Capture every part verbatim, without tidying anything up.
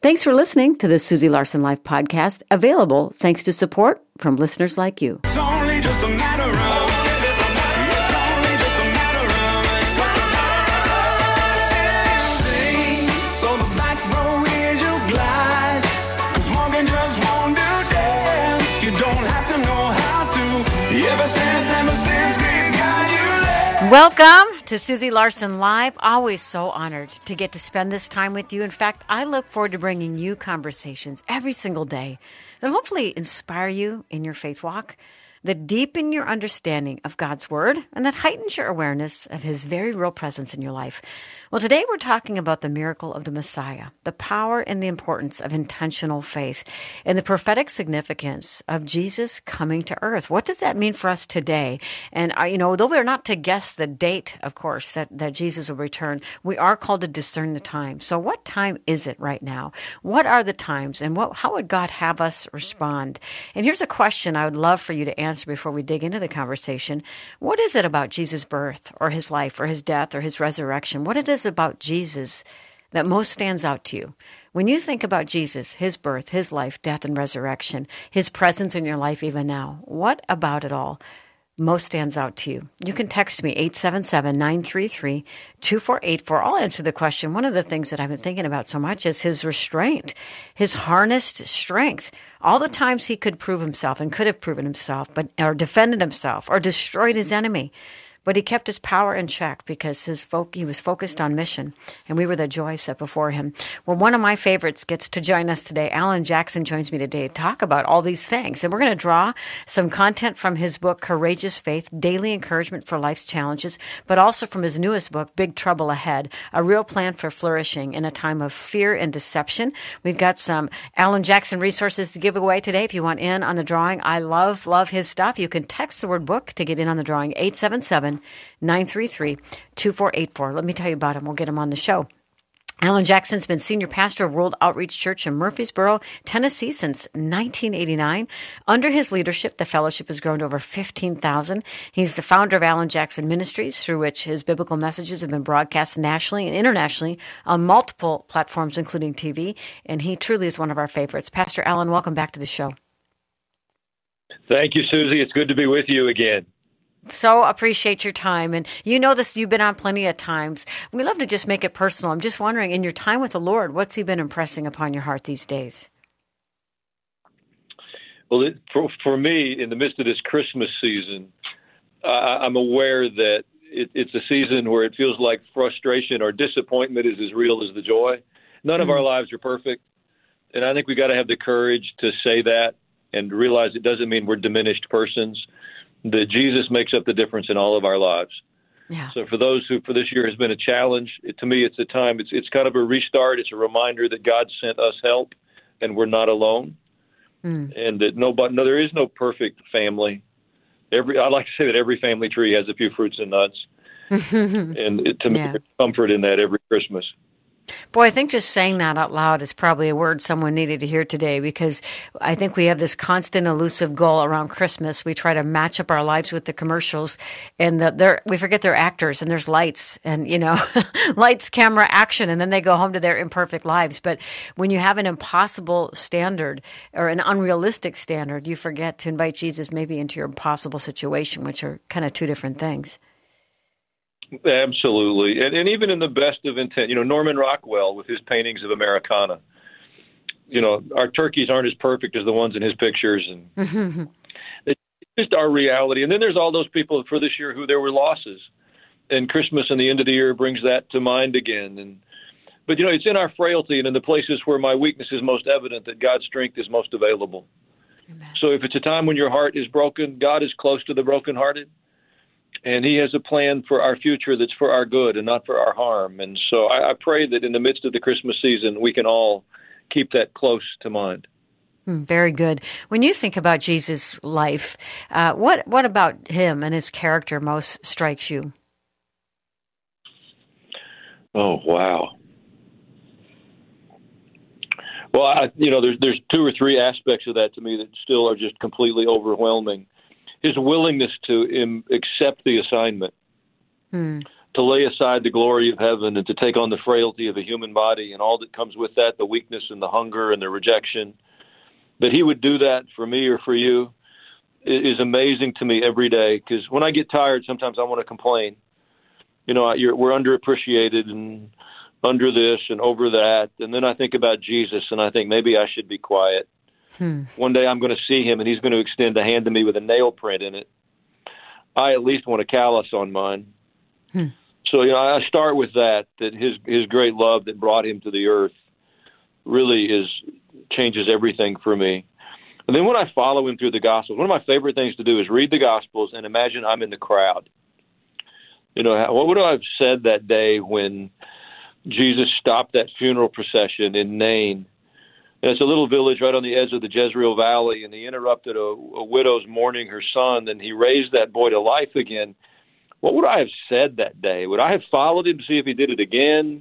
Thanks for listening to the Susie Larson Life podcast, available thanks to support from listeners like you. It's only just a matter of, it's only just a matter of, it's a matter of, sing, so the back row is your glide, 'cause walking just won't do dance, you don't have to know how to, ever since, ever since, grace got you there. Welcome to Susie Larson Live. Always so honored to get to spend this time with you. In fact, I look forward to bringing you conversations every single day that hopefully inspire you in your faith walk, that deepen your understanding of God's Word, and that heightens your awareness of His very real presence in your life. Well, today we're talking about the miracle of the Messiah, the power and the importance of intentional faith, and the prophetic significance of Jesus coming to earth. What does that mean for us today? And, uh, you know, though we're not to guess the date, of course, that, that Jesus will return, we are called to discern the time. So what time is it right now? What are the times, and what, how would God have us respond? And here's a question I would love for you to answer before we dig into the conversation. What is it about Jesus' birth or His life or His death or His resurrection? What it is about Jesus that most stands out to you? When you think about Jesus, His birth, His life, death, and resurrection, His presence in your life even now, what about it all most stands out to you? You can text me, eight seven seven, nine three three, two four eight four. I'll answer the question. One of the things that I've been thinking about so much is His restraint, His harnessed strength. All the times He could prove Himself and could have proven Himself, but or defended Himself or destroyed His enemy. But He kept His power in check because his fo- He was focused on mission, and we were the joy set before Him. Well, one of my favorites gets to join us today. Alan Jackson joins me today to talk about all these things. And we're going to draw some content from his book, Courageous Faith, Daily Encouragement for Life's Challenges, but also from his newest book, Big Trouble Ahead, A Real Plan for Flourishing in a Time of Fear and Deception. We've got some Alan Jackson resources to give away today. If you want in on the drawing, I love, love his stuff. You can text the word book to get in on the drawing, eight seven seven, nine three three, two four eight four. Let me tell you about him. We'll get him on the show. Alan Jackson's been senior pastor of World Outreach Church in Murfreesboro, Tennessee since nineteen eighty-nine. Under his leadership, the fellowship has grown to over fifteen thousand. He's the founder of Alan Jackson Ministries, through which his biblical messages have been broadcast nationally and internationally on multiple platforms, including T V, and he truly is one of our favorites. Pastor Alan, welcome back to the show. Thank you, Susie. It's good to be with you again. So appreciate your time. And you know this, you've been on plenty of times. We love to just make it personal. I'm just wondering, in your time with the Lord, what's He been impressing upon your heart these days? Well, it, for, for me, in the midst of this Christmas season, uh, I'm aware that it, it's a season where it feels like frustration or disappointment is as real as the joy. None of mm-hmm. our lives are perfect. And I think we got to have the courage to say that and realize it doesn't mean we're diminished persons. That Jesus makes up the difference in all of our lives. Yeah. So for those who, for this year has been a challenge, it, to me, it's a time, it's it's kind of a restart. It's a reminder that God sent us help and we're not alone. Mm. And that nobody, no, there is no perfect family. Every, I like to say that every family tree has a few fruits and nuts. and it, to me, yeah. there's comfort in that every Christmas. Boy, I think just saying that out loud is probably a word someone needed to hear today, because I think we have this constant elusive goal around Christmas. We try to match up our lives with the commercials, and the, they're, we forget they're actors, and there's lights and, you know, lights, camera, action, and then they go home to their imperfect lives. But when you have an impossible standard or an unrealistic standard, you forget to invite Jesus maybe into your impossible situation, which are kind of two different things. Absolutely. And, and even in the best of intent, you know, Norman Rockwell with his paintings of Americana, you know, our turkeys aren't as perfect as the ones in his pictures. And it's just our reality. And then there's all those people for this year who there were losses. And Christmas and the end of the year brings that to mind again. And but, you know, it's in our frailty and in the places where my weakness is most evident that God's strength is most available. Amen. So if it's a time when your heart is broken, God is close to the brokenhearted. And He has a plan for our future that's for our good and not for our harm. And so I, I pray that in the midst of the Christmas season, we can all keep that close to mind. Mm, very good. When you think about Jesus' life, uh, what what about Him and His character most strikes you? Oh, wow. Well, I, you know, there's there's two or three aspects of that to me that still are just completely overwhelming. His willingness to um, accept the assignment, hmm. to lay aside the glory of heaven and to take on the frailty of a human body and all that comes with that, the weakness and the hunger and the rejection. That he would do that for me or for you is amazing to me every day, because when I get tired, sometimes I want to complain. You know, you're, we're underappreciated and under this and over that. And then I think about Jesus and I think maybe I should be quiet. Hmm. One day I'm going to see him and he's going to extend a hand to me with a nail print in it. I at least want a callus on mine. Hmm. So, you know, I start with that, that his, his great love that brought him to the earth really is changes everything for me. And then when I follow him through the Gospels, one of my favorite things to do is read the Gospels and imagine I'm in the crowd. You know, what would I have said that day when Jesus stopped that funeral procession in Nain? And it's a little village right on the edge of the Jezreel Valley, and he interrupted a, a widow's mourning her son, and he raised that boy to life again. What would I have said that day? Would I have followed him to see if he did it again?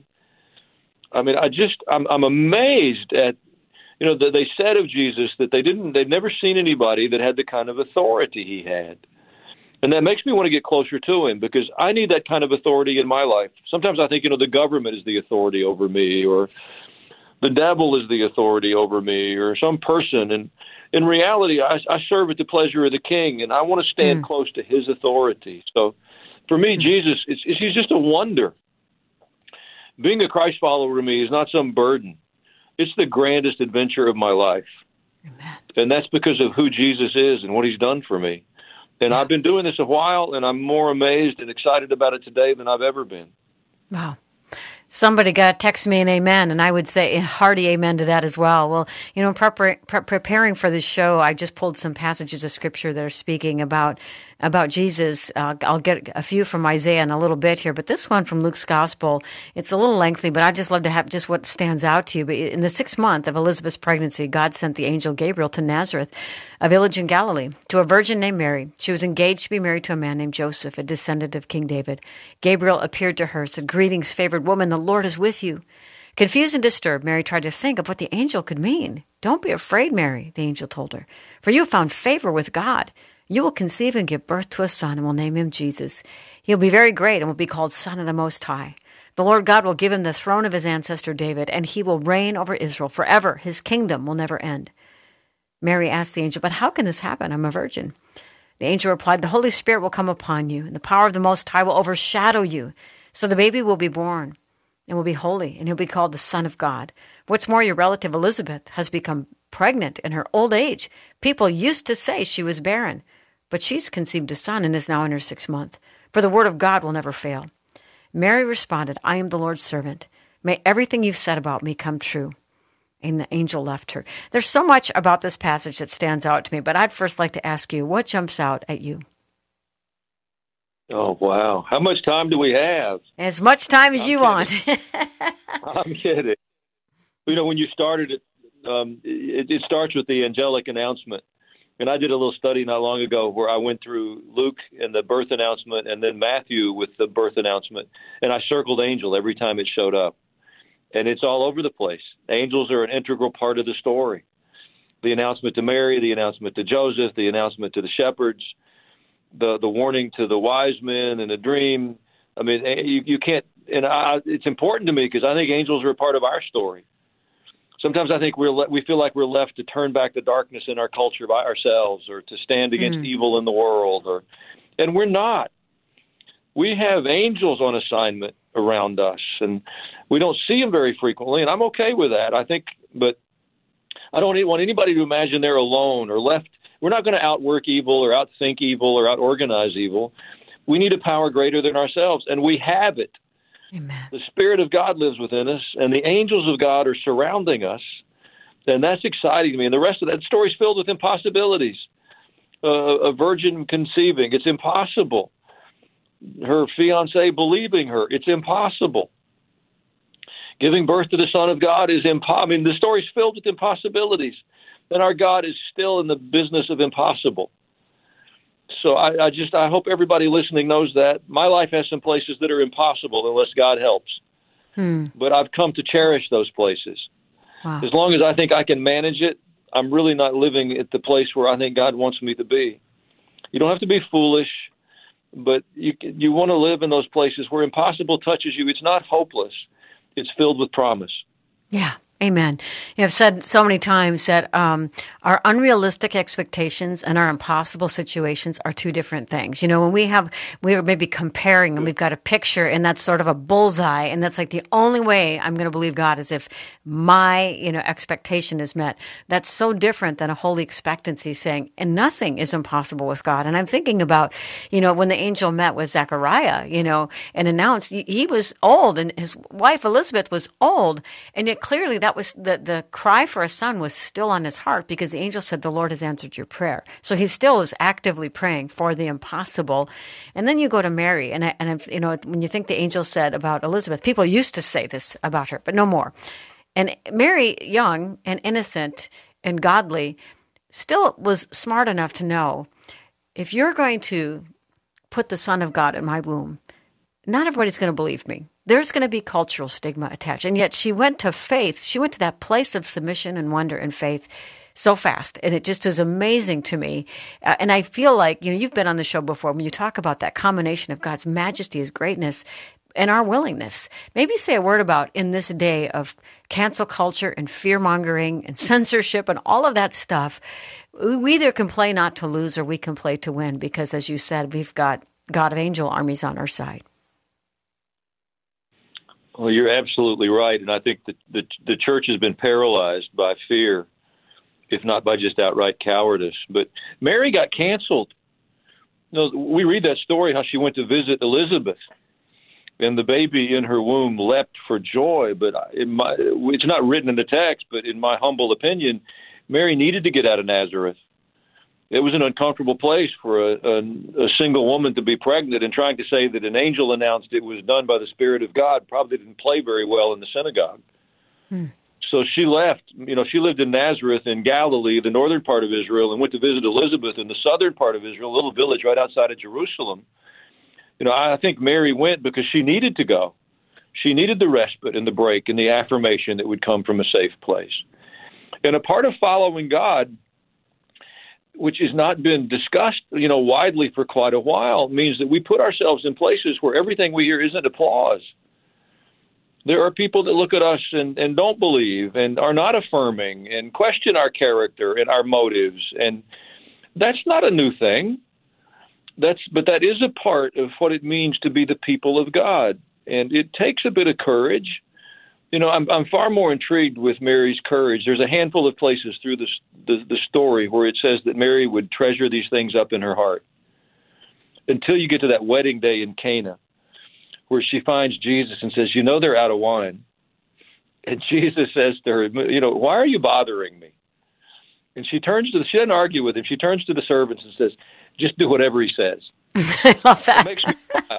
I mean, I just, I'm, I'm amazed at, you know, that they said of Jesus that they didn't, they'd never seen anybody that had the kind of authority he had. And that makes me want to get closer to him, because I need that kind of authority in my life. Sometimes I think, you know, the government is the authority over me, or the devil is the authority over me, or some person. And in reality, I, I serve at the pleasure of the King, and I want to stand mm. close to his authority. So for me, mm. Jesus, it's, it's, he's just a wonder. Being a Christ follower to me is not some burden. It's the grandest adventure of my life. Amen. And that's because of who Jesus is and what he's done for me. And yeah. I've been doing this a while, and I'm more amazed and excited about it today than I've ever been. Wow. Somebody got to text me an amen, and I would say a hearty amen to that as well. Well, you know, prepar- pre- preparing for this show, I just pulled some passages of Scripture that are speaking about about Jesus. Uh, I'll get a few from Isaiah in a little bit here, but this one from Luke's Gospel, it's a little lengthy, but I'd just love to have just what stands out to you. But in the sixth month of Elizabeth's pregnancy, God sent the angel Gabriel to Nazareth, a village in Galilee, to a virgin named Mary. She was engaged to be married to a man named Joseph, a descendant of King David. Gabriel appeared to her, said, "Greetings, favored woman, the Lord is with you." Confused and disturbed, Mary tried to think of what the angel could mean. "Don't be afraid, Mary," the angel told her, "for you have found favor with God. You will conceive and give birth to a son, and will name him Jesus. He'll be very great and will be called Son of the Most High. The Lord God will give him the throne of his ancestor David, and he will reign over Israel forever. His kingdom will never end." Mary asked the angel, "But how can this happen? I'm a virgin." The angel replied, "The Holy Spirit will come upon you, and the power of the Most High will overshadow you. So the baby will be born and will be holy, and he'll be called the Son of God. What's more, your relative Elizabeth has become pregnant in her old age. People used to say she was barren, but she's conceived a son and is now in her sixth month. For the word of God will never fail." Mary responded, "I am the Lord's servant. May everything you've said about me come true." And the angel left her. There's so much about this passage that stands out to me, but I'd first like to ask you, what jumps out at you? Oh, wow. How much time do we have? As much time as I'm you kidding. want. I'm kidding. You know, when you started it, um, it, it starts with the angelic announcement. And I did a little study not long ago where I went through Luke and the birth announcement and then Matthew with the birth announcement. And I circled angel every time it showed up. And it's all over the place. Angels are an integral part of the story. The announcement to Mary, the announcement to Joseph, the announcement to the shepherds, the the warning to the wise men in a dream. I mean, you, you can't, and I, it's important to me because I think angels are a part of our story. Sometimes I think we're le- we feel like we're left to turn back the darkness in our culture by ourselves, or to stand against mm. evil in the world, or and we're not. We have angels on assignment around us, and we don't see them very frequently, and I'm okay with that. I think, but I don't want anybody to imagine they're alone or left. We're not going to outwork evil or outthink evil or outorganize evil. We need a power greater than ourselves, and we have it. Amen. The Spirit of God lives within us, and the angels of God are surrounding us, and that's exciting to me. And the rest of that story is filled with impossibilities. Uh, a virgin conceiving, it's impossible. Her fiancé believing her, it's impossible. Giving birth to the Son of God is impossible. I mean, the story is filled with impossibilities, and our God is still in the business of impossible. So I, I just, I hope everybody listening knows that. My life has some places that are impossible unless God helps. Hmm. But I've come to cherish those places. Wow. As long as I think I can manage it, I'm really not living at the place where I think God wants me to be. You don't have to be foolish, but you you want to live in those places where impossible touches you. It's not hopeless. It's filled with promise. Yeah. Amen. You have said so many times that um, our unrealistic expectations and our impossible situations are two different things. You know, when we have, we are maybe comparing and we've got a picture and that's sort of a bullseye and that's like the only way I'm going to believe God is if my, you know, expectation is met. That's so different than a holy expectancy saying, and nothing is impossible with God. And I'm thinking about, you know, when the angel met with Zechariah, you know, and announced he was old and his wife Elizabeth was old. And yet clearly that was the, the cry for a son was still on his heart because the angel said, the Lord has answered your prayer. So he still was actively praying for the impossible. And then you go to Mary. And, I, and I've, you know, when you think the angel said about Elizabeth, people used to say this about her, but no more. And Mary, young and innocent and godly, still was smart enough to know, if you're going to put the Son of God in my womb, not everybody's going to believe me. There's going to be cultural stigma attached. And yet she went to faith. She went to that place of submission and wonder and faith so fast. And it just is amazing to me. Uh, and I feel like, you know, you've been on the show before when you talk about that combination of God's majesty, his greatness, and our willingness. Maybe say a word about in this day of cancel culture and fear-mongering and censorship and all of that stuff, we either can play not to lose or we can play to win because, as you said, we've got God of angel armies on our side. Well, you're absolutely right. And I think that the, the church has been paralyzed by fear, if not by just outright cowardice. But Mary got canceled. You know, we read that story, how she went to visit Elizabeth. And the baby in her womb leapt for joy, but in my, it's not written in the text, but in my humble opinion, Mary needed to get out of Nazareth. It was an uncomfortable place for a, a, a single woman to be pregnant, and trying to say that an angel announced it was done by the Spirit of God probably didn't play very well in the synagogue. Hmm. So she left. You know, she lived in Nazareth in Galilee, the northern part of Israel, and went to visit Elizabeth in the southern part of Israel, a little village right outside of Jerusalem. You know, I think Mary went because she needed to go. She needed the respite and the break and the affirmation that would come from a safe place. And a part of following God, which has not been discussed, you know, widely for quite a while, means that we put ourselves in places where everything we hear isn't applause. There are people that look at us and, and don't believe and are not affirming and question our character and our motives. And that's not a new thing. That's, but that is a part of what it means to be the people of God. And it takes a bit of courage. You know, I'm, I'm far more intrigued with Mary's courage. There's a handful of places through this, the, the story where it says that Mary would treasure these things up in her heart until you get to that wedding day in Cana, where she finds Jesus and says, you know, they're out of wine. And Jesus says to her, you know, why are you bothering me? And she turns to the, she doesn't argue with him. She turns to the servants and says, just do whatever he says. I love that. It makes me smile.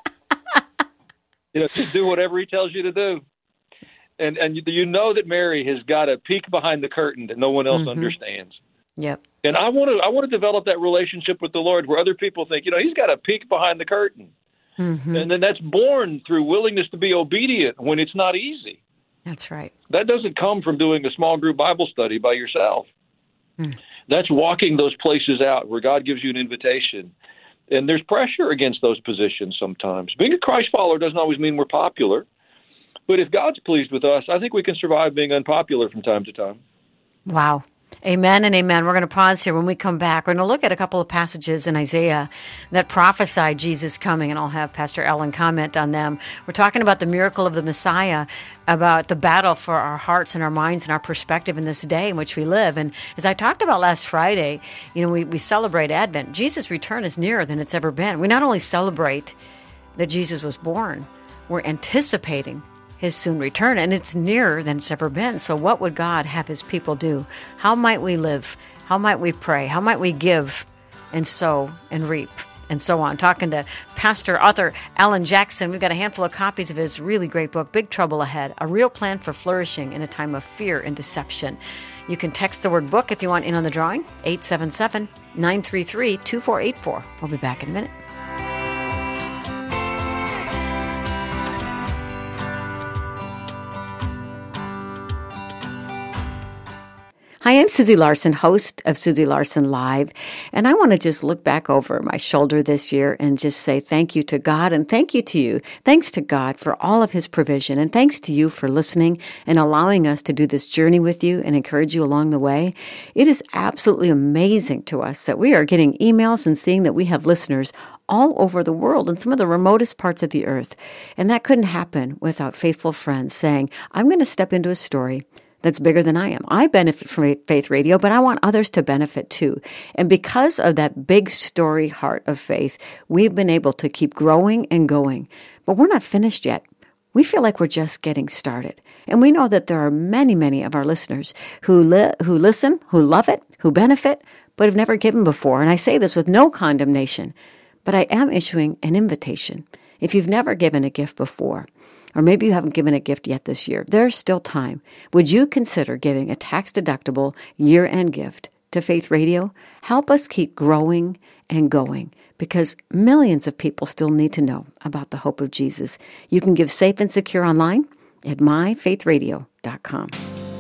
You know, just do whatever he tells you to do. And and you know that Mary has got a peek behind the curtain that no one else mm-hmm. understands. Yep. And I want to I want to develop that relationship with the Lord where other people think, you know, he's got a peek behind the curtain. Mm-hmm. And then that's born through willingness to be obedient when it's not easy. That's right. That doesn't come from doing a small group Bible study by yourself. Mm. That's walking those places out where God gives you an invitation. And there's pressure against those positions sometimes. Being a Christ follower doesn't always mean we're popular. But if God's pleased with us, I think we can survive being unpopular from time to time. Wow. Amen and amen. We're going to pause here. When we come back, we're going to look at a couple of passages in Isaiah that prophesy Jesus coming, and I'll have Pastor Ellen comment on them. We're talking about the miracle of the Messiah, about the battle for our hearts and our minds and our perspective in this day in which we live. And as I talked about last Friday, you know, we, we celebrate Advent. Jesus' return is nearer than it's ever been. We not only celebrate that Jesus was born, we're anticipating his soon return, and it's nearer than it's ever been. So what would God have his people do? How might we live? How might we pray? How might we give and sow and reap and so on? Talking to pastor, author Alan Jackson. We've got a handful of copies of his really great book, Big Trouble Ahead, A Real Plan for Flourishing in a Time of Fear and Deception. You can text the word book if you want in on the drawing, eight seven seven, nine three three, two four eight four. We'll be back in a minute. Hi, I'm Susie Larson, host of Susie Larson Live, and I want to just look back over my shoulder this year and just say thank you to God and thank you to you. Thanks to God for all of his provision, and thanks to you for listening and allowing us to do this journey with you and encourage you along the way. It is absolutely amazing to us that we are getting emails and seeing that we have listeners all over the world in some of the remotest parts of the earth. And that couldn't happen without faithful friends saying, I'm going to step into a story that's bigger than I am. I benefit from Faith Radio, but I want others to benefit too. And because of that big story heart of faith, we've been able to keep growing and going. But we're not finished yet. We feel like we're just getting started. And we know that there are many, many of our listeners who li- who listen, who love it, who benefit, but have never given before. And I say this with no condemnation, but I am issuing an invitation. If you've never given a gift before, or maybe you haven't given a gift yet this year, there's still time. Would you consider giving a tax-deductible year-end gift to Faith Radio? Help us keep growing and going, because millions of people still need to know about the hope of Jesus. You can give safe and secure online at my faith radio dot com.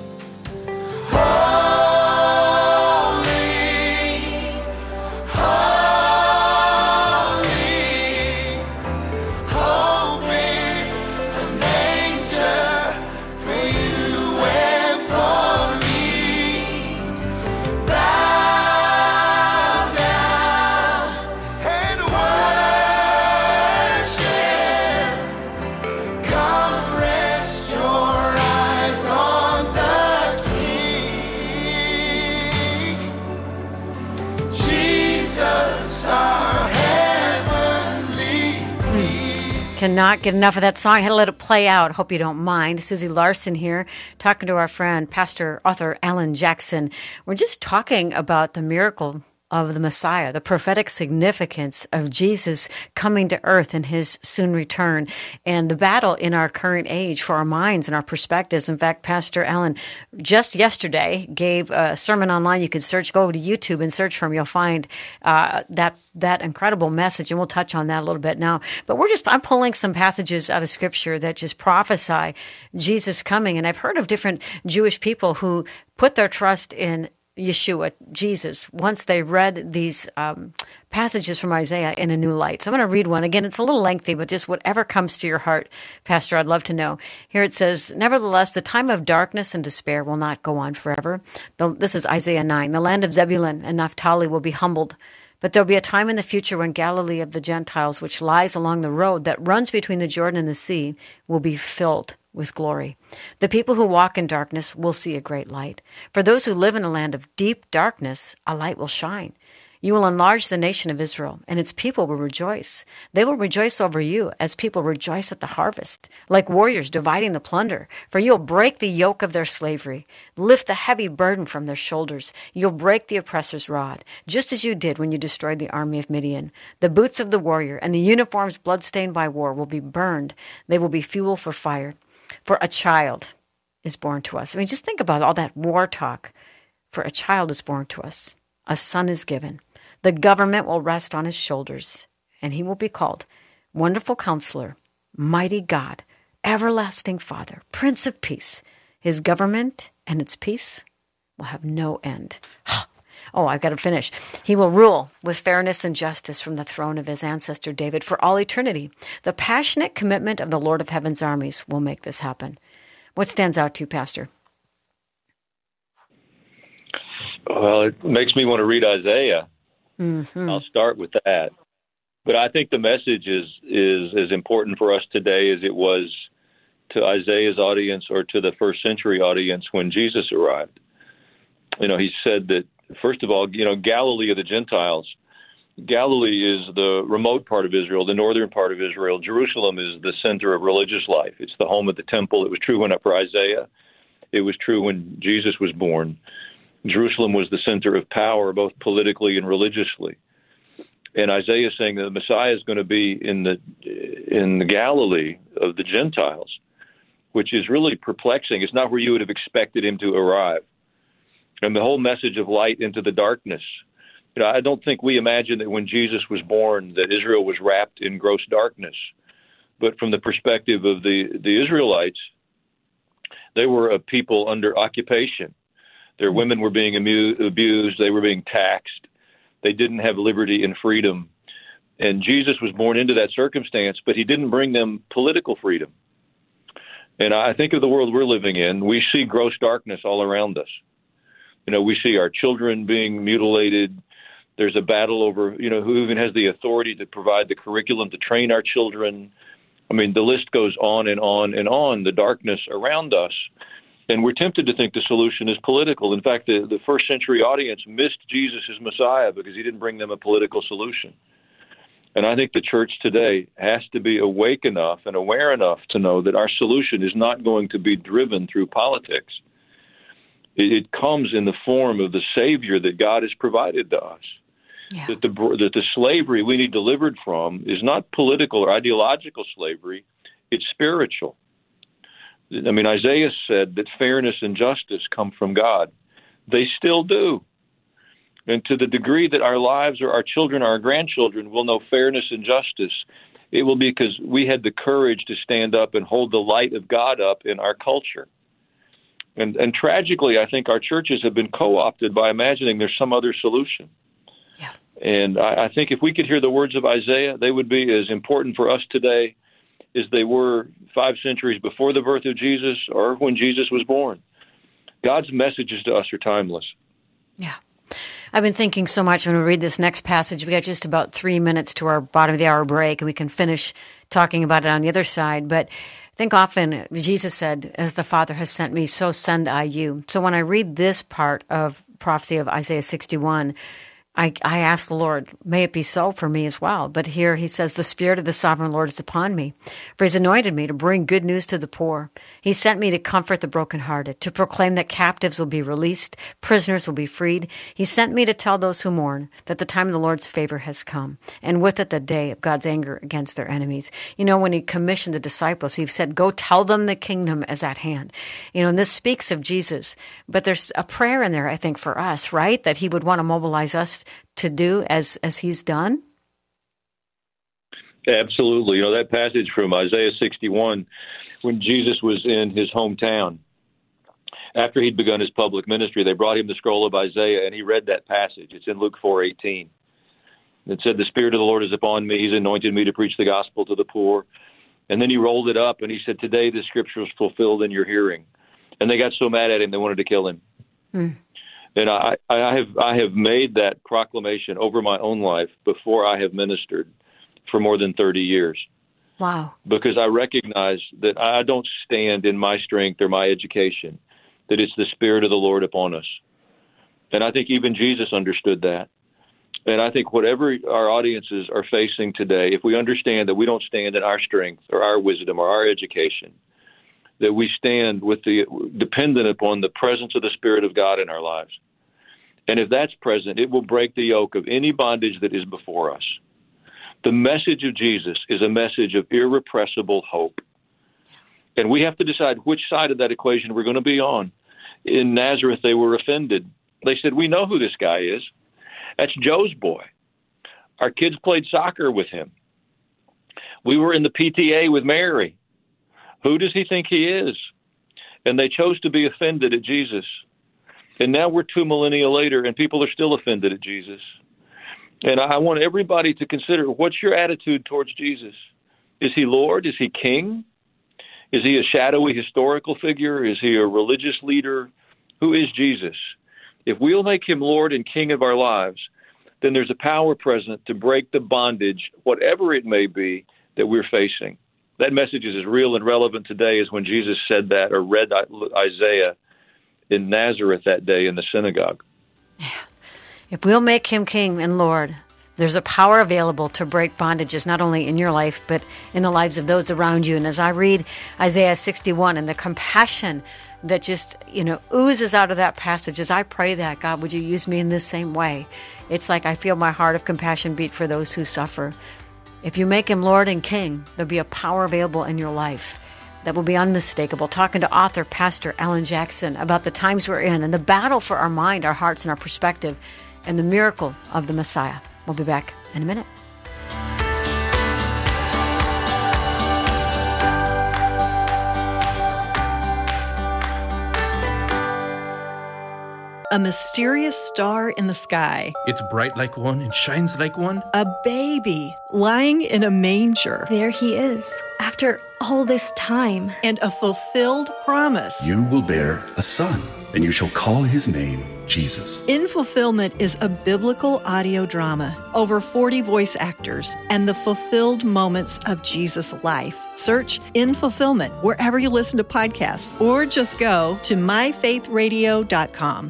Cannot get enough of that song. I had to let it play out. Hope you don't mind. Susie Larson here, talking to our friend, pastor, author Alan Jackson. We're just talking about the miracle of the Messiah, the prophetic significance of Jesus coming to earth and his soon return, and the battle in our current age for our minds and our perspectives. In fact, Pastor Alan just yesterday gave a sermon online. You can search, go to YouTube and search for him. You'll find uh, that that incredible message, and we'll touch on that a little bit now. But we're just, I'm pulling some passages out of Scripture that just prophesy Jesus coming. And I've heard of different Jewish people who put their trust in Yeshua, Jesus, once they read these um, passages from Isaiah in a new light. So I'm going to read one. Again, it's a little lengthy, but just whatever comes to your heart, Pastor, I'd love to know. Here it says, nevertheless, the time of darkness and despair will not go on forever. The, this is Isaiah nine. The land of Zebulun and Naphtali will be humbled. But there'll be a time in the future when Galilee of the Gentiles, which lies along the road that runs between the Jordan and the sea, will be filled with glory. The people who walk in darkness will see a great light. For those who live in a land of deep darkness, a light will shine. You will enlarge the nation of Israel, and its people will rejoice. They will rejoice over you as people rejoice at the harvest, like warriors dividing the plunder. For you'll break the yoke of their slavery, lift the heavy burden from their shoulders. You'll break the oppressor's rod, just as you did when you destroyed the army of Midian. The boots of the warrior and the uniforms bloodstained by war will be burned. They will be fuel for fire. For a child is born to us. I mean, just think about all that war talk. For a child is born to us. A son is given. The government will rest on his shoulders, and he will be called Wonderful Counselor, Mighty God, Everlasting Father, Prince of Peace. His government and its peace will have no end. Oh, I've got to finish. He will rule with fairness and justice from the throne of his ancestor David for all eternity. The passionate commitment of the Lord of Heaven's armies will make this happen. What stands out to you, Pastor? Well, it makes me want to read Isaiah. Mm-hmm. I'll start with that. But I think the message is is as important for us today as it was to Isaiah's audience or to the first century audience when Jesus arrived. You know, he said that, first of all, you know, Galilee of the Gentiles. Galilee is the remote part of Israel, the northern part of Israel. Jerusalem is the center of religious life. It's the home of the temple. It was true when for Isaiah. It was true when Jesus was born. Jerusalem was the center of power, both politically and religiously. And Isaiah is saying that the Messiah is going to be in the in the Galilee of the Gentiles, which is really perplexing. It's not where you would have expected him to arrive. And the whole message of light into the darkness. You know, I don't think we imagined that when Jesus was born that Israel was wrapped in gross darkness. But from the perspective of the, the Israelites, they were a people under occupation. Their women were being amu- abused. They were being taxed. They didn't have liberty and freedom. And Jesus was born into that circumstance, but he didn't bring them political freedom. And I think of the world we're living in, we see gross darkness all around us. You know, we see our children being mutilated. There's a battle over, you know, who even has the authority to provide the curriculum to train our children. I mean, the list goes on and on and on, the darkness around us. And we're tempted to think the solution is political. In fact, the, the first century audience missed Jesus as Messiah because he didn't bring them a political solution. And I think the church today has to be awake enough and aware enough to know that our solution is not going to be driven through politics. It, it comes in the form of the Savior that God has provided to us. Yeah. That the that the slavery we need delivered from is not political or ideological slavery, it's spiritual. I mean, Isaiah said that fairness and justice come from God. They still do. And to the degree that our lives or our children or our grandchildren will know fairness and justice, it will be because we had the courage to stand up and hold the light of God up in our culture. And and tragically, I think our churches have been co-opted by imagining there's some other solution. Yeah. And I, I think if we could hear the words of Isaiah, they would be as important for us today as they were five centuries before the birth of Jesus or when Jesus was born. God's messages to us are timeless. Yeah. I've been thinking so much when we read this next passage. We got just about three minutes to our bottom of the hour break, and we can finish talking about it on the other side. But I think often Jesus said, as the Father has sent me, so send I you. So when I read this part of prophecy of Isaiah sixty-one, I, I ask the Lord, may it be so for me as well. But here he says, the Spirit of the Sovereign Lord is upon me, for he's anointed me to bring good news to the poor. He sent me to comfort the brokenhearted, to proclaim that captives will be released, prisoners will be freed. He sent me to tell those who mourn that the time of the Lord's favor has come, and with it the day of God's anger against their enemies. You know, when he commissioned the disciples, he said, go tell them the kingdom is at hand. You know, and this speaks of Jesus, but there's a prayer in there, I think, for us, right? That he would want to mobilize us to do as as he's done? Absolutely. You know, that passage from Isaiah sixty-one, when Jesus was in his hometown, after he'd begun his public ministry, they brought him the scroll of Isaiah, and he read that passage. It's in Luke four eighteen. It said, the Spirit of the Lord is upon me. He's anointed me to preach the gospel to the poor. And then he rolled it up, and he said, today the scripture is fulfilled in your hearing. And they got so mad at him, they wanted to kill him. Hmm. And I, I have I have made that proclamation over my own life before I have ministered for more than thirty years. Wow. Because I recognize that I don't stand in my strength or my education, that it's the Spirit of the Lord upon us. And I think even Jesus understood that. And I think whatever our audiences are facing today, if we understand that we don't stand in our strength or our wisdom or our education, that we stand with the dependent upon the presence of the Spirit of God in our lives. And if that's present, it will break the yoke of any bondage that is before us. The message of Jesus is a message of irrepressible hope. And we have to decide which side of that equation we're going to be on. In Nazareth, they were offended. They said, we know who this guy is. That's Joe's boy. Our kids played soccer with him. We were in the P T A with Mary. Who does he think he is? And they chose to be offended at Jesus. And now we're two millennia later, and people are still offended at Jesus. And I want everybody to consider, what's your attitude towards Jesus? Is he Lord? Is he King? Is he a shadowy historical figure? Is he a religious leader? Who is Jesus? If we'll make him Lord and King of our lives, then there's a power present to break the bondage, whatever it may be, that we're facing. That message is as real and relevant today as when Jesus said that or read Isaiah in Nazareth that day in the synagogue. Yeah. If we'll make him King and Lord, there's a power available to break bondages, not only in your life, but in the lives of those around you. And as I read Isaiah sixty-one and the compassion that just, you know, oozes out of that passage, as I pray that, God, would you use me in this same way? It's like I feel my heart of compassion beat for those who suffer. If you make him Lord and King, there'll be a power available in your life that will be unmistakable. Talking to author, Pastor Alan Jackson about the times we're in and the battle for our mind, our hearts, and our perspective, and the miracle of the Messiah. We'll be back in a minute. A mysterious star in the sky. It's bright like one and shines like one. A baby lying in a manger. There he is, after all this time. And a fulfilled promise. You will bear a son, and you shall call his name Jesus. In Fulfillment is a biblical audio drama, over forty voice actors, and the fulfilled moments of Jesus' life. Search In Fulfillment wherever you listen to podcasts, or just go to my faith radio dot com.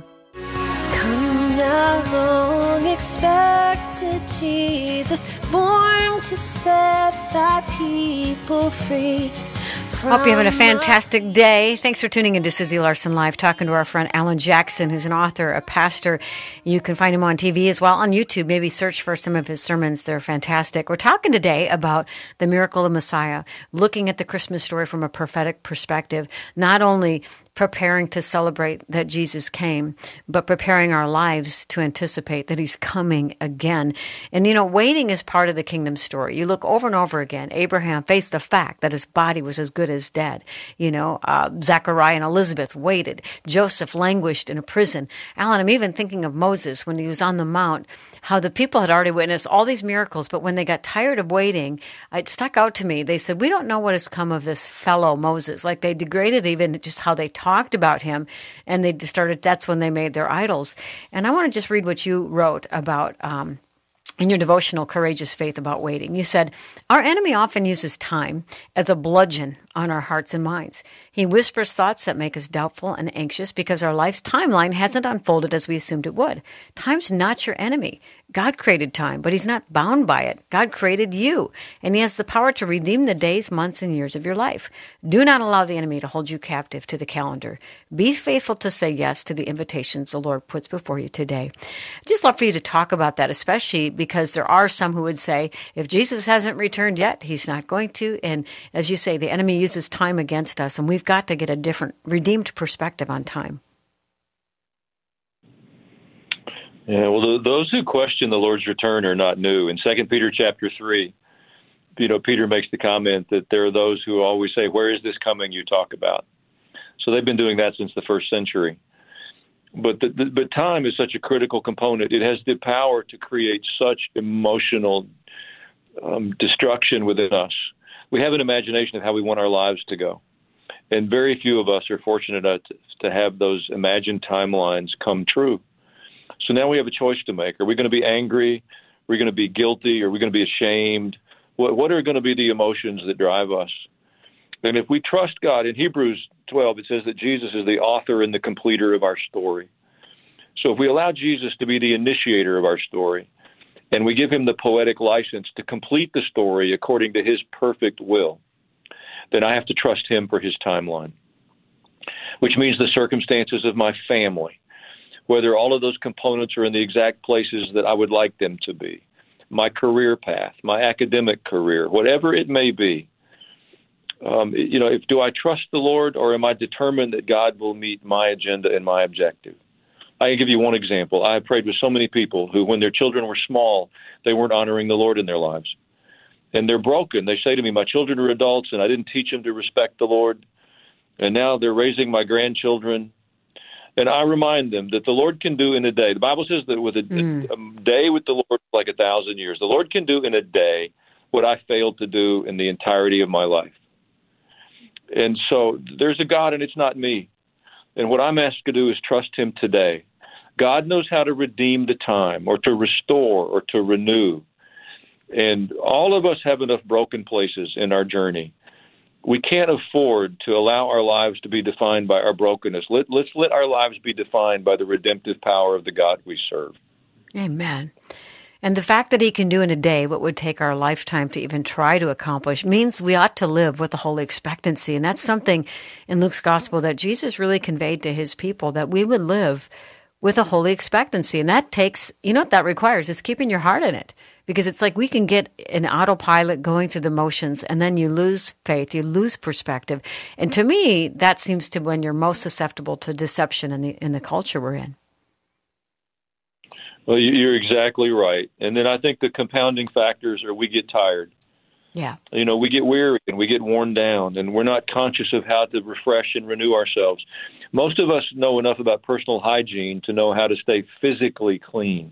Come now, long expected Jesus, born to set thy people free. Hope you're having a fantastic day. Thanks for tuning in to Susie Larson Live, talking to our friend Alan Jackson, who's an author, a pastor. You can find him on T V as well, on YouTube. Maybe search for some of his sermons. They're fantastic. We're talking today about the miracle of Messiah, looking at the Christmas story from a prophetic perspective, not only preparing to celebrate that Jesus came, but preparing our lives to anticipate that he's coming again. And, you know, waiting is part of the kingdom story. You look over and over again. Abraham faced the fact that his body was as good as dead. You know, uh, Zechariah and Elizabeth waited. Joseph languished in a prison. Alan, I'm even thinking of Moses when he was on the Mount, how the people had already witnessed all these miracles, but when they got tired of waiting, it stuck out to me. They said, we don't know what has come of this fellow Moses. Like, they degraded even just how they talked about him, and they started, that's when they made their idols. And I want to just read what you wrote about um, in your devotional, Courageous Faith, about waiting. You said, our enemy often uses time as a bludgeon on our hearts and minds. He whispers thoughts that make us doubtful and anxious because our life's timeline hasn't unfolded as we assumed it would. Time's not your enemy. God created time, but he's not bound by it. God created you, and he has the power to redeem the days, months, and years of your life. Do not allow the enemy to hold you captive to the calendar. Be faithful to say yes to the invitations the Lord puts before you today. I'd just love for you to talk about that, especially because there are some who would say, if Jesus hasn't returned yet, he's not going to. And as you say, the enemy uses time against us, and we've got to get a different, redeemed perspective on time. Yeah, well, the, those who question the Lord's return are not new. In Second Peter chapter three, you know, Peter makes the comment that there are those who always say, where is this coming you talk about? So they've been doing that since the first century. But the, the, but time is such a critical component. It has the power to create such emotional um, destruction within us. We have an imagination of how we want our lives to go. And very few of us are fortunate enough to, to have those imagined timelines come true. So now we have a choice to make. Are we going to be angry? Are we going to be guilty? Are we going to be ashamed? What, what are going to be the emotions that drive us? And if we trust God, in Hebrews twelve, it says that Jesus is the author and the completer of our story. So if we allow Jesus to be the initiator of our story, and we give him the poetic license to complete the story according to his perfect will, then I have to trust him for his timeline, which means the circumstances of my family, whether all of those components are in the exact places that I would like them to be, my career path, my academic career, whatever it may be. Um, you know, if do I trust the Lord, or am I determined that God will meet my agenda and my objective? I can give you one example. I prayed with so many people who, when their children were small, they weren't honoring the Lord in their lives. And they're broken. They say to me, my children are adults, and I didn't teach them to respect the Lord. And now they're raising my grandchildren. And I remind them that the Lord can do in a day. The Bible says that with a, mm. a, a day with the Lord is like a thousand years. The Lord can do in a day what I failed to do in the entirety of my life. And so there's a God, and it's not me. And what I'm asked to do is trust him today. God knows how to redeem the time, or to restore, or to renew. And all of us have enough broken places in our journey. We can't afford to allow our lives to be defined by our brokenness. Let, let's let our lives be defined by the redemptive power of the God we serve. Amen. And the fact that he can do in a day what would take our lifetime to even try to accomplish means we ought to live with a holy expectancy. And that's something in Luke's gospel that Jesus really conveyed to his people, that we would live with a holy expectancy. And that takes, you know what that requires? It's keeping your heart in it. Because it's like we can get an autopilot going through the motions, and then you lose faith, you lose perspective. And to me, that seems to when you're most susceptible to deception in the in the culture we're in. Well, you're exactly right. And then I think the compounding factors are we get tired. Yeah. You know, we get weary and we get worn down, and we're not conscious of how to refresh and renew ourselves. Most of us know enough about personal hygiene to know how to stay physically clean.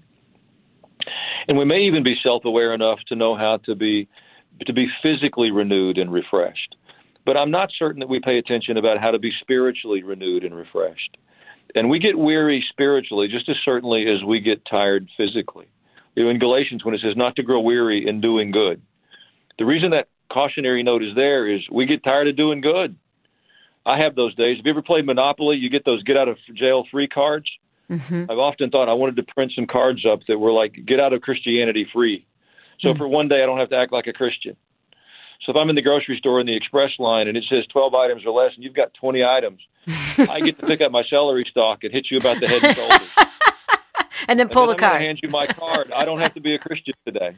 And we may even be self-aware enough to know how to be to be physically renewed and refreshed. But I'm not certain that we pay attention about how to be spiritually renewed and refreshed. And we get weary spiritually just as certainly as we get tired physically. You know, in Galatians, when it says not to grow weary in doing good, the reason that cautionary note is there is we get tired of doing good. I have those days. Have you ever played Monopoly? You get those get out of jail free cards. Mm-hmm. I've often thought I wanted to print some cards up that were like get out of Christianity free. So mm-hmm. for one day I don't have to act like a Christian. So if I'm in the grocery store in the express line and it says twelve items or less and you've got twenty items, I get to pick up my celery stalk and hit you about the head and shoulders. and then pull and then the I'm card. I'm going to hand you my card. I don't have to be a Christian today.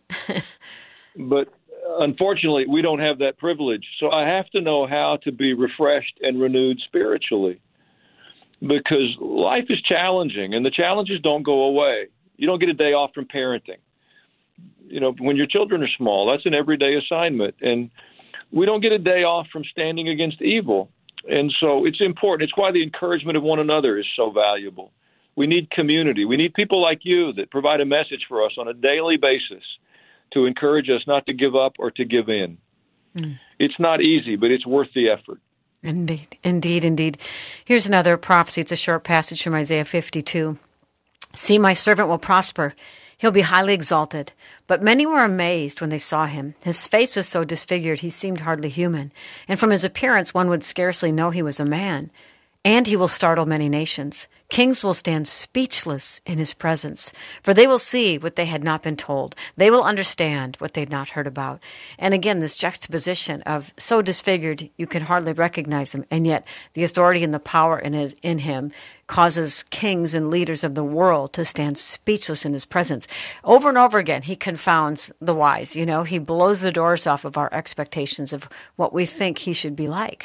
But unfortunately, we don't have that privilege. So I have to know how to be refreshed and renewed spiritually because life is challenging and the challenges don't go away. You don't get a day off from parenting. You know, when your children are small, that's an everyday assignment. And we don't get a day off from standing against evil. And so it's important. It's why the encouragement of one another is so valuable. We need community. We need people like you that provide a message for us on a daily basis to encourage us not to give up or to give in. Mm. It's not easy, but it's worth the effort. Indeed, indeed, indeed. Here's another prophecy. It's a short passage from Isaiah fifty-two. See, my servant will prosper. He'll be highly exalted. But many were amazed when they saw him. His face was so disfigured he seemed hardly human. And from his appearance one would scarcely know he was a man. And he will startle many nations. Kings will stand speechless in his presence, for they will see what they had not been told. They will understand what they'd not heard about. And again, this juxtaposition of so disfigured you can hardly recognize him, and yet the authority and the power in his, in him causes kings and leaders of the world to stand speechless in his presence. Over and over again, he confounds the wise. You know, he blows the doors off of our expectations of what we think he should be like.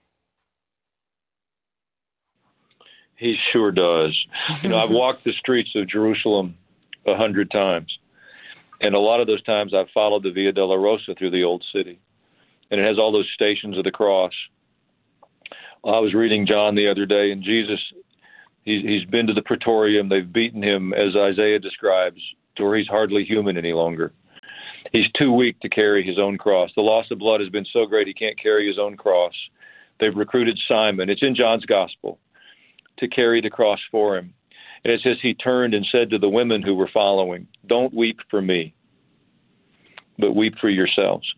He sure does. You know, I've walked the streets of Jerusalem a hundred times, and a lot of those times I've followed the Via Dolorosa through the old city, and it has all those stations of the cross. I was reading John the other day, and Jesus, he, he's been to the Praetorium. They've beaten him, as Isaiah describes, to where he's hardly human any longer. He's too weak to carry his own cross. The loss of blood has been so great he can't carry his own cross. They've recruited Simon. It's in John's Gospel, to carry the cross for him. And it says he turned and said to the women who were following, don't weep for me, but weep for yourselves.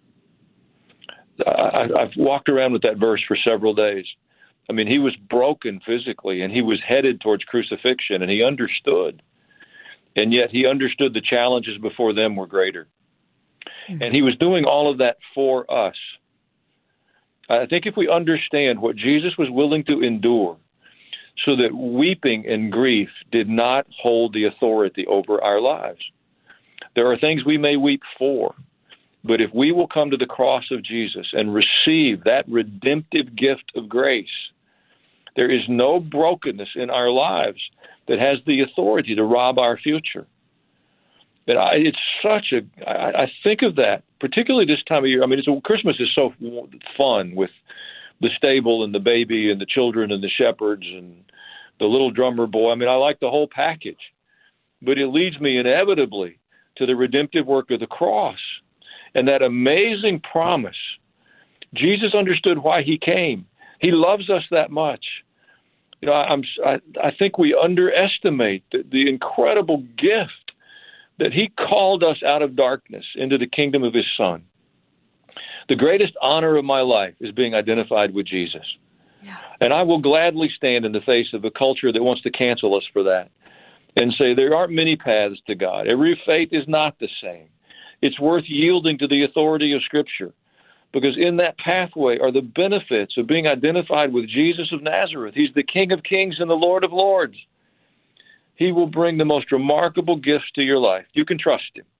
I, I've walked around with that verse for several days. I mean, he was broken physically, and he was headed towards crucifixion, and he understood. And yet he understood the challenges before them were greater. Mm-hmm. And he was doing all of that for us. I think if we understand what Jesus was willing to endure, so that weeping and grief did not hold the authority over our lives. There are things we may weep for, but if we will come to the cross of Jesus and receive that redemptive gift of grace, there is no brokenness in our lives that has the authority to rob our future. And I, it's such a, I, I think of that, particularly this time of year. I mean, it's, Christmas is so fun with the stable and the baby and the children and the shepherds and the little drummer boy. I mean, I like the whole package, but it leads me inevitably to the redemptive work of the cross and that amazing promise. Jesus understood why he came. He loves us that much. You know, I'm, I, I think we underestimate the, the incredible gift that he called us out of darkness into the kingdom of his Son. The greatest honor of my life is being identified with Jesus. Yeah. And I will gladly stand in the face of a culture that wants to cancel us for that and say there aren't many paths to God. Every faith is not the same. It's worth yielding to the authority of Scripture because in that pathway are the benefits of being identified with Jesus of Nazareth. He's the King of Kings and the Lord of Lords. He will bring the most remarkable gifts to your life. You can trust him.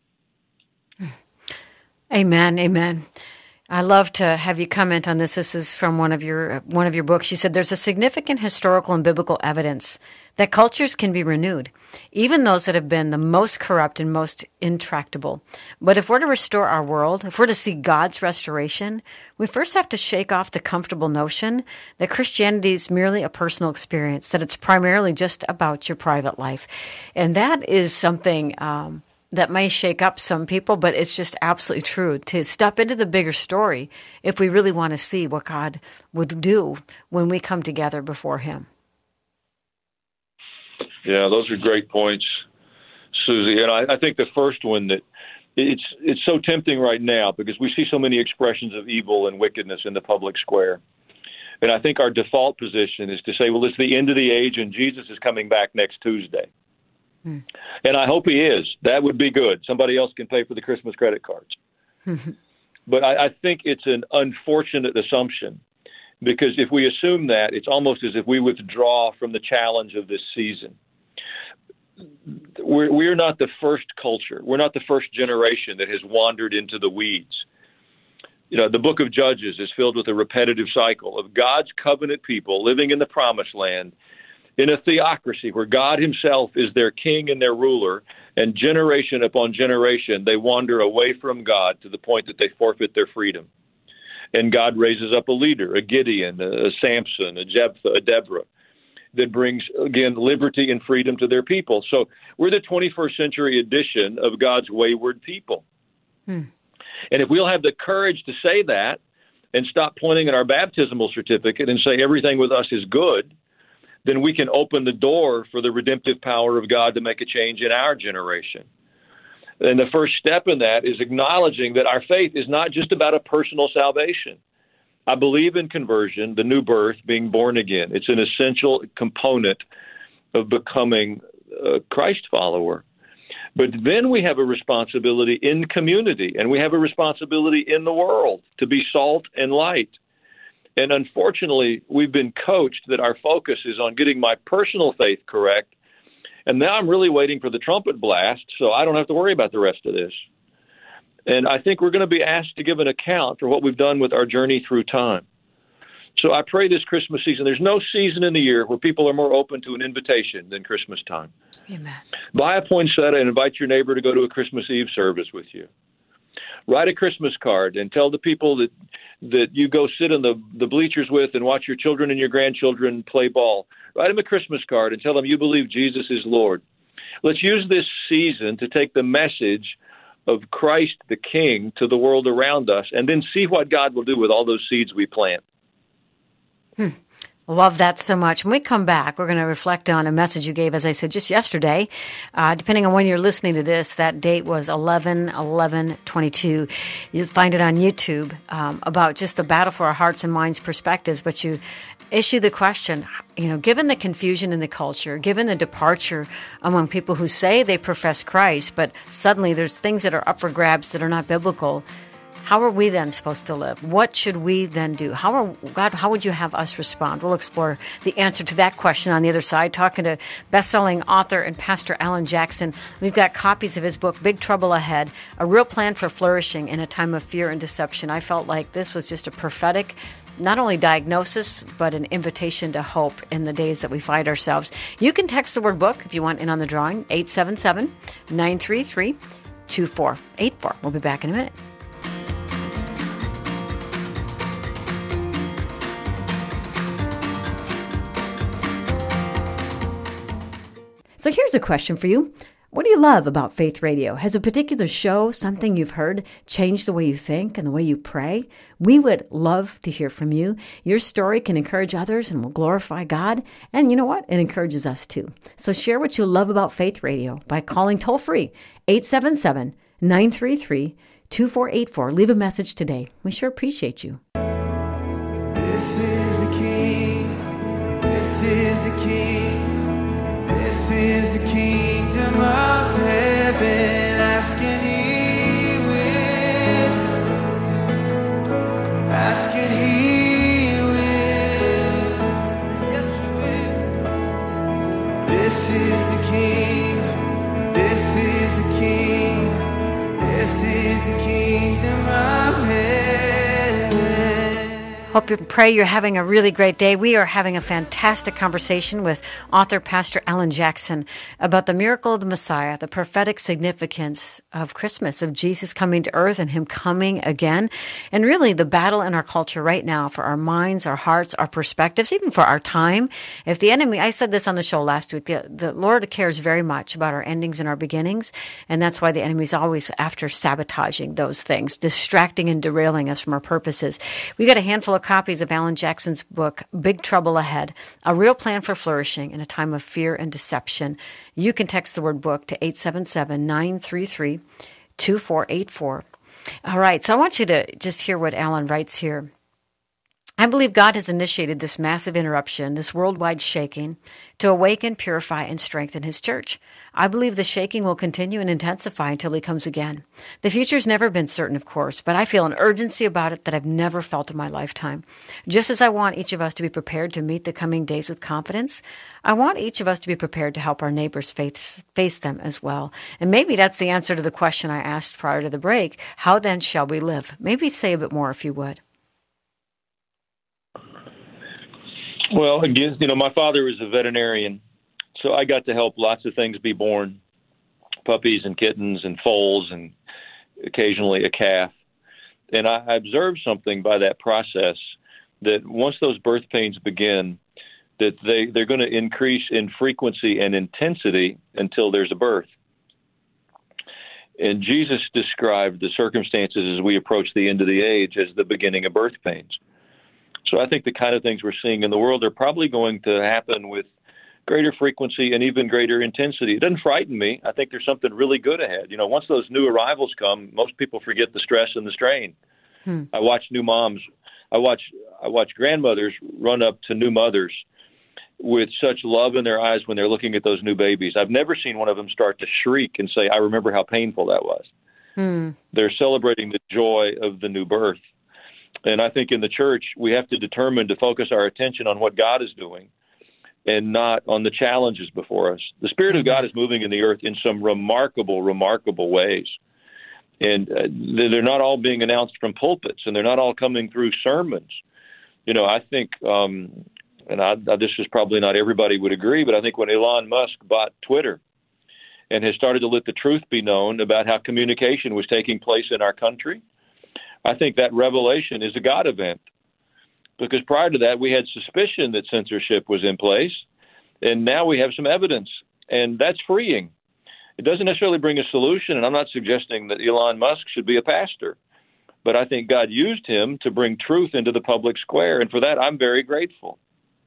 Amen. Amen. I love to have you comment on this. This is from one of your one of your books. You said there's a significant historical and biblical evidence that cultures can be renewed, even those that have been the most corrupt and most intractable. But if we're to restore our world, if we're to see God's restoration, we first have to shake off the comfortable notion that Christianity is merely a personal experience, that it's primarily just about your private life. And that is something um, that may shake up some people, but it's just absolutely true to step into the bigger story if we really want to see what God would do when we come together before Him. Yeah, those are great points, Susie. And I, I think the first one, that it's it's so tempting right now because we see so many expressions of evil and wickedness in the public square. And I think our default position is to say, well, it's the end of the age and Jesus is coming back next Tuesday. Hmm. And I hope He is. That would be good. Somebody else can pay for the Christmas credit cards. But I, I think it's an unfortunate assumption, because if we assume that, it's almost as if we withdraw from the challenge of this season. We're, we're not the first culture. We're not the first generation that has wandered into the weeds. You know, the book of Judges is filled with a repetitive cycle of God's covenant people living in the promised land in a theocracy where God Himself is their king and their ruler, and generation upon generation they wander away from God to the point that they forfeit their freedom. And God raises up a leader, a Gideon, a Samson, a Jephthah, a Deborah, that brings, again, liberty and freedom to their people. So we're the twenty-first century edition of God's wayward people. Hmm. And if we'll have the courage to say that and stop pointing at our baptismal certificate and say everything with us is good, then we can open the door for the redemptive power of God to make a change in our generation. And the first step in that is acknowledging that our faith is not just about a personal salvation. I believe in conversion, the new birth, being born again. It's an essential component of becoming a Christ follower. But then we have a responsibility in community, and we have a responsibility in the world to be salt and light. And unfortunately, we've been coached that our focus is on getting my personal faith correct. And now I'm really waiting for the trumpet blast, so I don't have to worry about the rest of this. And I think we're going to be asked to give an account for what we've done with our journey through time. So I pray this Christmas season, there's no season in the year where people are more open to an invitation than Christmas time. Amen. Buy a poinsettia and invite your neighbor to go to a Christmas Eve service with you. Write a Christmas card and tell the people that that you go sit in the, the bleachers with and watch your children and your grandchildren play ball. Write them a Christmas card and tell them you believe Jesus is Lord. Let's use this season to take the message of Christ the King to the world around us, and then see what God will do with all those seeds we plant. Hmm. Love that so much. When we come back, we're going to reflect on a message you gave, as I said, just yesterday. Uh, depending on when you're listening to this, that date was eleven eleven twenty-two. You'll find it on YouTube, um, about just the battle for our hearts and minds perspectives. But you issue the question, you know, given the confusion in the culture, given the departure among people who say they profess Christ, but suddenly there's things that are up for grabs that are not biblical, how are we then supposed to live? What should we then do? How are God? How would you have us respond? We'll explore the answer to that question on the other side, talking to best-selling author and pastor Alan Jackson. We've got copies of his book, Big Trouble Ahead, A Real Plan for Flourishing in a Time of Fear and Deception. I felt like this was just a prophetic, not only diagnosis, but an invitation to hope in the days that we find ourselves. You can text the word book if you want in on the drawing, eight seven seven, nine three three, two four eight four. We'll be back in a minute. So here's a question for you. What do you love about Faith Radio? Has a particular show, something you've heard, changed the way you think and the way you pray? We would love to hear from you. Your story can encourage others and will glorify God. And you know what? It encourages us too. So share what you love about Faith Radio by calling toll-free eight seven seven, nine three three, two four eight four. Leave a message today. We sure appreciate you. This is the King. This is the King. This is the kingdom of heaven. Ask and He will. Ask and He will. Yes, He will. This is the King. This is the King. This is the kingdom of heaven. Hope and pray you're having a really great day. We are having a fantastic conversation with author Pastor Alan Jackson about the miracle of the Messiah, the prophetic significance of Christmas, of Jesus coming to earth and him coming again, and really the battle in our culture right now for our minds, our hearts, our perspectives, even for our time. If the enemy, I said this on the show last week, the, the Lord cares very much about our endings and our beginnings, and that's why the enemy is always after sabotaging those things, distracting and derailing us from our purposes. We got a handful of copies of Alan Jackson's book, Big Trouble Ahead, A Real Plan for Flourishing in a Time of Fear and Deception. You can text the word book to eight seven seven, nine three three, two four eight four. All right, so I want you to just hear what Alan writes here. I believe God has initiated this massive interruption, this worldwide shaking, to awaken, purify, and strengthen his church. I believe the shaking will continue and intensify until he comes again. The future's never been certain, of course, but I feel an urgency about it that I've never felt in my lifetime. Just as I want each of us to be prepared to meet the coming days with confidence, I want each of us to be prepared to help our neighbors face, face them as well. And maybe that's the answer to the question I asked prior to the break. How then shall we live? Maybe say a bit more if you would. Well, again, you know, my father was a veterinarian, so I got to help lots of things be born, puppies and kittens and foals and occasionally a calf. And I observed something by that process, that once those birth pains begin, that they, they're going to increase in frequency and intensity until there's a birth. And Jesus described the circumstances as we approach the end of the age as the beginning of birth pains. So I think the kind of things we're seeing in the world are probably going to happen with greater frequency and even greater intensity. It doesn't frighten me. I think there's something really good ahead. You know, once those new arrivals come, most people forget the stress and the strain. Hmm. I watch new moms. I watch I watch grandmothers run up to new mothers with such love in their eyes when they're looking at those new babies. I've never seen one of them start to shriek and say, I remember how painful that was. Hmm. They're celebrating the joy of the new birth. And I think in the church, we have to determine to focus our attention on what God is doing and not on the challenges before us. The Spirit of God is moving in the earth in some remarkable, remarkable ways. And uh, they're not all being announced from pulpits, and they're not all coming through sermons. You know, I think, um, and I, I, this is probably not everybody would agree, but I think when Elon Musk bought Twitter and has started to let the truth be known about how communication was taking place in our country, I think that revelation is a God event, because prior to that, we had suspicion that censorship was in place, and now we have some evidence, and that's freeing. It doesn't necessarily bring a solution, and I'm not suggesting that Elon Musk should be a pastor, but I think God used him to bring truth into the public square, and for that, I'm very grateful.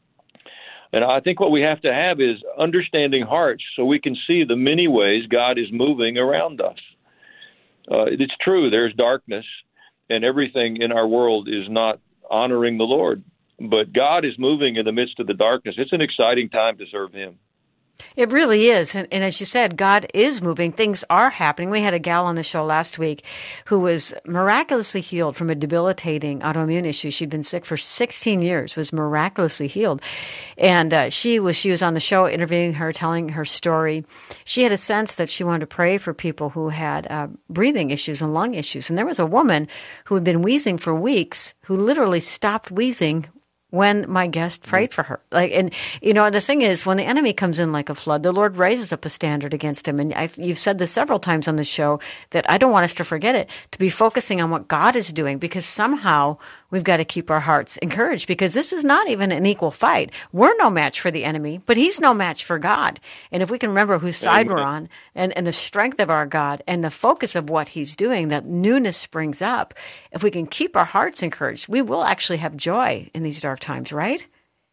And I think what we have to have is understanding hearts so we can see the many ways God is moving around us. Uh, it's true, there's darkness, and everything in our world is not honoring the Lord. But God is moving in the midst of the darkness. It's an exciting time to serve him. It really is. And, and as you said, God is moving. Things are happening. We had a gal on the show last week who was miraculously healed from a debilitating autoimmune issue. She'd been sick for sixteen years, was miraculously healed. And uh, she was she was on the show interviewing her, telling her story. She had a sense that she wanted to pray for people who had uh, breathing issues and lung issues. And there was a woman who had been wheezing for weeks who literally stopped wheezing when my guest prayed for her. Like, and, you know, the thing is, when the enemy comes in like a flood, the Lord raises up a standard against him. And I've, you've said this several times on the show that I don't want us to forget it, to be focusing on what God is doing, because somehow we've got to keep our hearts encouraged, because this is not even an equal fight. We're no match for the enemy, but he's no match for God. And if we can remember whose side we're on, and, and the strength of our God and the focus of what he's doing, that newness springs up. If we can keep our hearts encouraged, we will actually have joy in these dark times, right?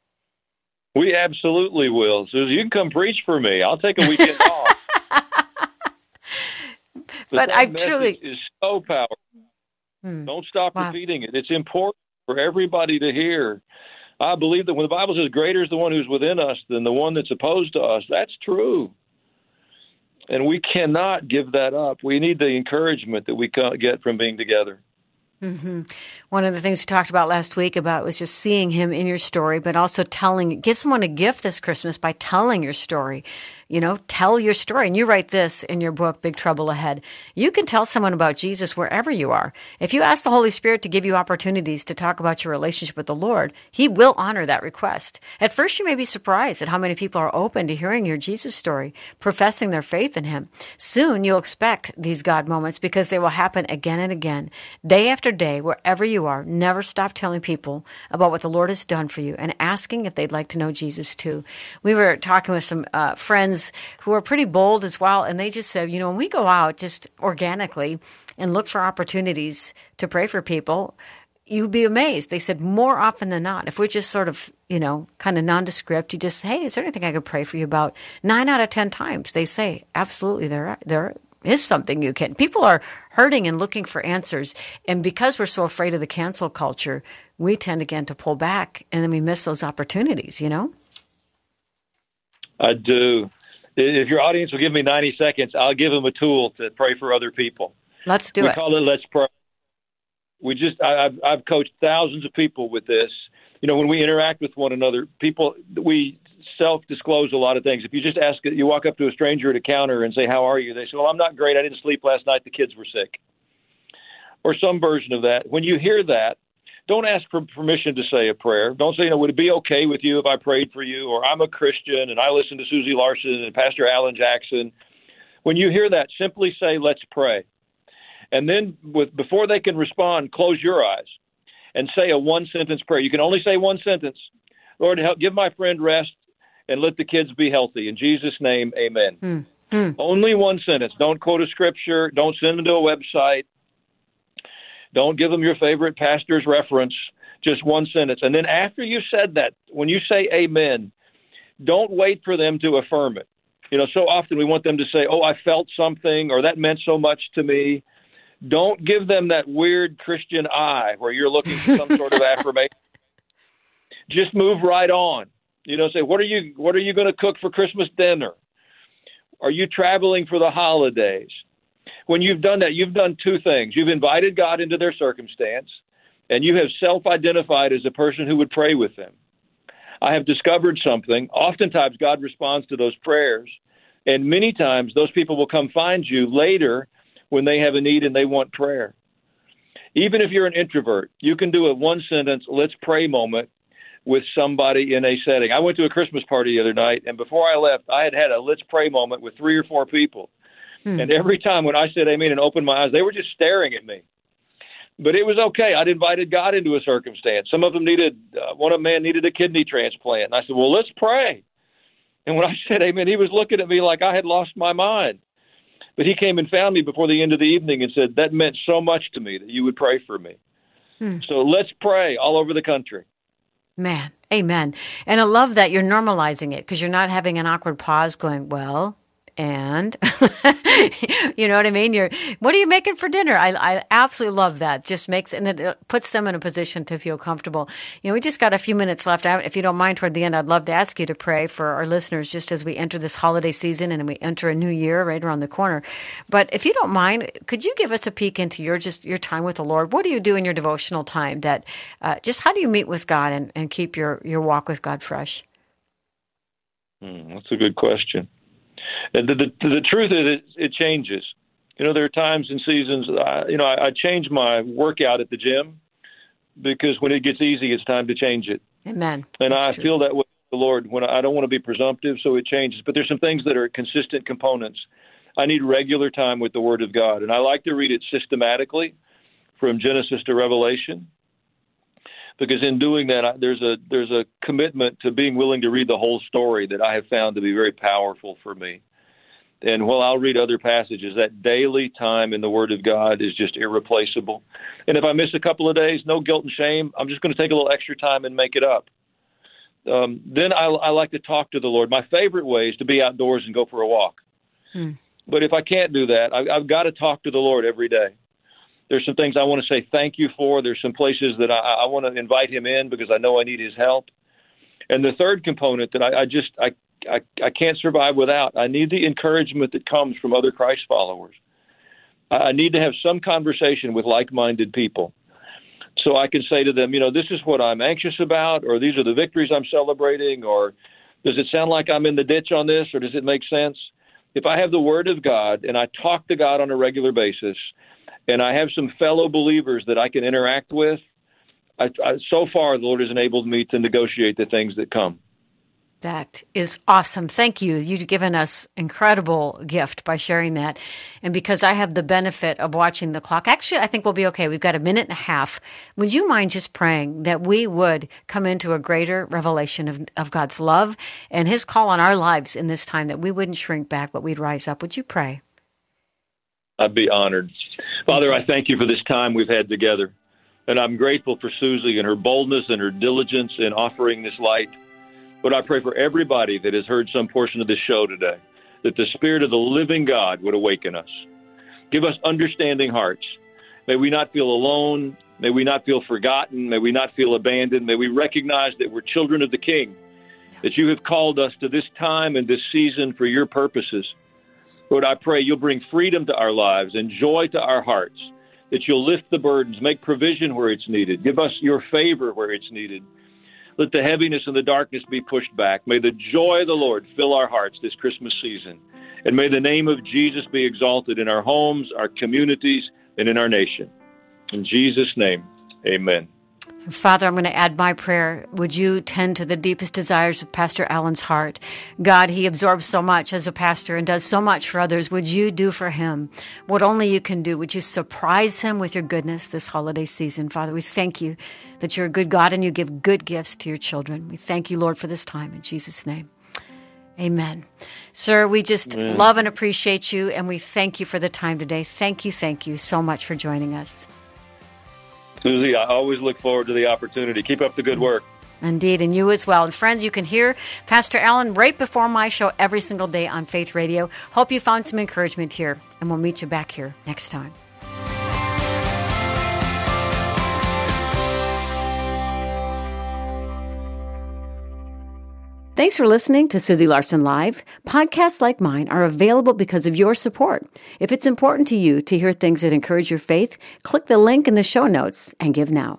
We absolutely will. Susie, you can come preach for me. I'll take a weekend off. But, but I truly is so powerful. Hmm. Don't stop wow. repeating it. It's important for everybody to hear. I believe that when the Bible says greater is the one who's within us than the one that's opposed to us, that's true. And we cannot give that up. We need the encouragement that we get from being together. Mm-hmm. One of the things we talked about last week about was just seeing him in your story, but also telling, give someone a gift this Christmas by telling your story. You know, tell your story. And you write this in your book, Big Trouble Ahead. You can tell someone about Jesus wherever you are. If you ask the Holy Spirit to give you opportunities to talk about your relationship with the Lord, He will honor that request. At first, you may be surprised at how many people are open to hearing your Jesus story, professing their faith in Him. Soon, you'll expect these God moments because they will happen again and again, day after day, wherever you are. Never stop telling people about what the Lord has done for you and asking if they'd like to know Jesus too. We were talking with some uh, friends who are pretty bold as well, and they just said, you know, when we go out just organically and look for opportunities to pray for people, you'd be amazed. They said more often than not, if we're just sort of, you know, kind of nondescript, you just, hey, is there anything I could pray for you about? Nine out of ten times they say, absolutely, there, there is something you can. People are hurting and looking for answers, and because we're so afraid of the cancel culture, we tend again to pull back, and then we miss those opportunities, you know? I do. If your audience will give me ninety seconds, I'll give them a tool to pray for other people. Let's do we it. We call it Let's Pray. We just, I, I've, I've coached thousands of people with this. You know, when we interact with one another, people, we self-disclose a lot of things. If you just ask, you walk up to a stranger at a counter and say, how are you? They say, well, I'm not great. I didn't sleep last night. The kids were sick. Or some version of that. When you hear that, don't ask for permission to say a prayer. Don't say, you know, would it be okay with you if I prayed for you? Or I'm a Christian and I listen to Susie Larson and Pastor Alan Jackson. When you hear that, simply say, let's pray. And then with, before they can respond, close your eyes and say a one-sentence prayer. You can only say one sentence. Lord, help, give my friend rest and let the kids be healthy. In Jesus' name, amen. Mm. Mm. Only one sentence. Don't quote a scripture. Don't send them to a website. Don't give them your favorite pastor's reference, just one sentence. And then after you said that, when you say amen, don't wait for them to affirm it. You know, so often we want them to say, oh, I felt something, or that meant so much to me. Don't give them that weird Christian eye where you're looking for some sort of affirmation. Just move right on. You know, say, what are you, what are you going to cook for Christmas dinner? Are you traveling for the holidays? When you've done that, you've done two things. You've invited God into their circumstance, and you have self-identified as a person who would pray with them. I have discovered something. Oftentimes, God responds to those prayers, and many times those people will come find you later when they have a need and they want prayer. Even if you're an introvert, you can do a one-sentence, let's pray moment with somebody in a setting. I went to a Christmas party the other night, and before I left, I had had a let's pray moment with three or four people. Hmm. And every time when I said amen and opened my eyes, they were just staring at me. But it was okay. I'd invited God into a circumstance. Some of them needed, uh, one of them man needed a kidney transplant. And I said, well, let's pray. And when I said amen, he was looking at me like I had lost my mind. But he came and found me before the end of the evening and said, that meant so much to me that you would pray for me. Hmm. So let's pray all over the country. Man, amen. And I love that you're normalizing it because you're not having an awkward pause going, well, and you know what I mean? You're, what are you making for dinner? I, I absolutely love that. Just makes, and it puts them in a position to feel comfortable. You know, we just got a few minutes left. I, if you don't mind, toward the end, I'd love to ask you to pray for our listeners just as we enter this holiday season and we enter a new year right around the corner. But if you don't mind, could you give us a peek into your, just your time with the Lord? What do you do in your devotional time that, uh, just how do you meet with God and, and keep your, your walk with God fresh? Hmm, that's a good question. And the, the, the truth is, it, it changes. You know, there are times and seasons, I, you know, I, I change my workout at the gym because when it gets easy, it's time to change it. Amen. And That's I true. feel that with the Lord when I, I don't want to be presumptive, so it changes. But there's some things that are consistent components. I need regular time with the Word of God, and I like to read it systematically from Genesis to Revelation. Because in doing that, I, there's a there's a commitment to being willing to read the whole story that I have found to be very powerful for me. And while I'll read other passages, that daily time in the Word of God is just irreplaceable. And if I miss a couple of days, no guilt and shame. I'm just going to take a little extra time and make it up. Um, then I, I like to talk to the Lord. My favorite way is to be outdoors and go for a walk. Hmm. But if I can't do that, I, I've got to talk to the Lord every day. There's some things I want to say thank you for. There's some places that I, I want to invite him in because I know I need his help. And the third component that I, I just I, I I can't survive without, I need the encouragement that comes from other Christ followers. I, I need to have some conversation with like-minded people so I can say to them, you know, this is what I'm anxious about, or these are the victories I'm celebrating, or does it sound like I'm in the ditch on this, or does it make sense? If I have the Word of God and I talk to God on a regular basis, and I have some fellow believers that I can interact with, I, I, so far the Lord has enabled me to negotiate the things that come. That is awesome. Thank you. You've given us incredible gift by sharing that. And because I have the benefit of watching the clock, actually, I think we'll be okay. We've got a minute and a half. Would you mind just praying that we would come into a greater revelation of, of God's love and his call on our lives in this time, that we wouldn't shrink back, but we'd rise up? Would you pray? I'd be honored. Father, I thank you for this time we've had together. And I'm grateful for Susie and her boldness and her diligence in offering this light. But I pray for everybody that has heard some portion of this show today, that the Spirit of the living God would awaken us. Give us understanding hearts. May we not feel alone. May we not feel forgotten. May we not feel abandoned. May we recognize that we're children of the King, yes, that you have called us to this time and this season for your purposes. Lord, I pray you'll bring freedom to our lives and joy to our hearts, that you'll lift the burdens, make provision where it's needed. Give us your favor where it's needed. Let the heaviness and the darkness be pushed back. May the joy of the Lord fill our hearts this Christmas season. And may the name of Jesus be exalted in our homes, our communities, and in our nation. In Jesus' name, amen. Father, I'm going to add my prayer. Would you tend to the deepest desires of Pastor Allen's heart? God, he absorbs so much as a pastor and does so much for others. Would you do for him what only you can do? Would you surprise him with your goodness this holiday season? Father, we thank you that you're a good God and you give good gifts to your children. We thank you, Lord, for this time. In Jesus' name, amen. Sir, we just amen. Love and appreciate you, and we thank you for the time today. Thank you, thank you so much for joining us. Susie, I always look forward to the opportunity. Keep up the good work. Indeed, and you as well. And friends, you can hear Pastor Allen right before my show every single day on Faith Radio. Hope you found some encouragement here, and we'll meet you back here next time. Thanks for listening to Susie Larson Live. Podcasts like mine are available because of your support. If it's important to you to hear things that encourage your faith, click the link in the show notes and give now.